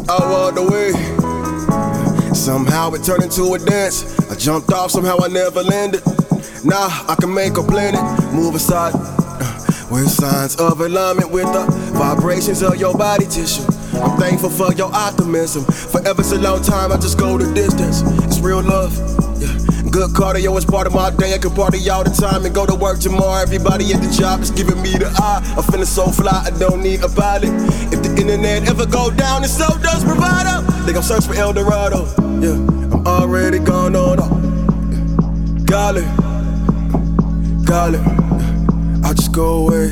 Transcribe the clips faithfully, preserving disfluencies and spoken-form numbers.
I walked away. Somehow it turned into a dance. I jumped off, somehow I never landed. Now I can make a planet move aside with signs of alignment with the vibrations of your body tissue. I'm thankful for your optimism. Forever so long time, I just go the distance. It's real love, yeah. Good cardio is part of my day. I can party all the time and go to work tomorrow. Everybody at the job is giving me the eye. I'm feeling so fly, I don't need a pilot. If the internet ever go down, and so does Bravado. Think I'm searching for El Dorado, yeah. I'm already gone on up. Golly, golly, I'll just go away.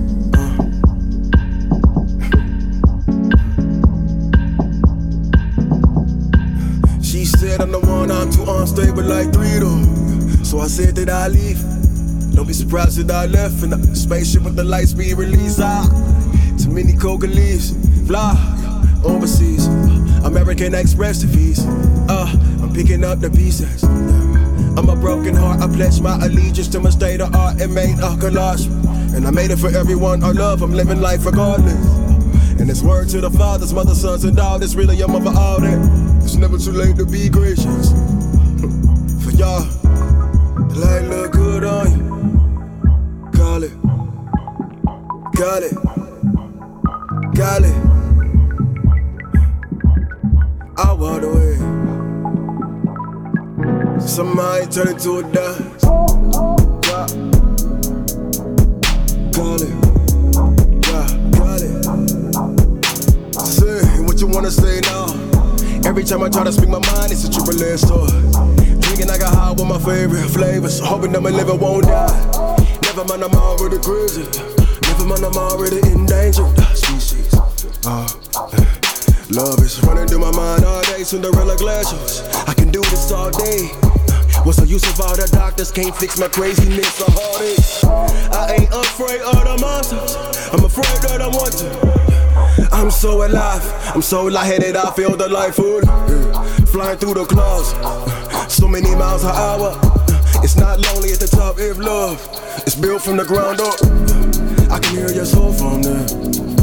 She said I'm the one, I'm too unstable like three though. So I said that I leave. Don't be surprised that I left in a spaceship with the light speed release. Ah, too many coca leaves, fly overseas. American Express the fees. Uh, I'm picking up the pieces. I'm a broken heart, I pledge my allegiance to my state of art and made a collage. And I made it for everyone I love, I'm living life regardless. And it's word to the fathers, mothers, sons, and daughters. Really, I'm over all that. It's never too late to be gracious. For y'all, the light look good on you. Call it, call it, call it. I walked away. Somebody turn into a dance. Yeah. Call it, yeah, call it. Say what you wanna say now. Every time I try to speak my mind, it's a triple edged sword. Drinking like a high with my favorite flavors, hoping that my liver won't die. Never mind, I'm already crazy. Never mind, I'm already endangered. Species. Uh, love is running through my mind all day. Cinderella glaciers. I can do this all day. What's the use of all the doctors can't fix my craziness or heartache? I ain't afraid of the monsters. I'm afraid that I want to. I'm so alive, I'm so lightheaded, I feel the life food, yeah. Flying through the clouds, so many miles an hour. It's not lonely at the top if love is built from the ground up. I can hear your soul from there.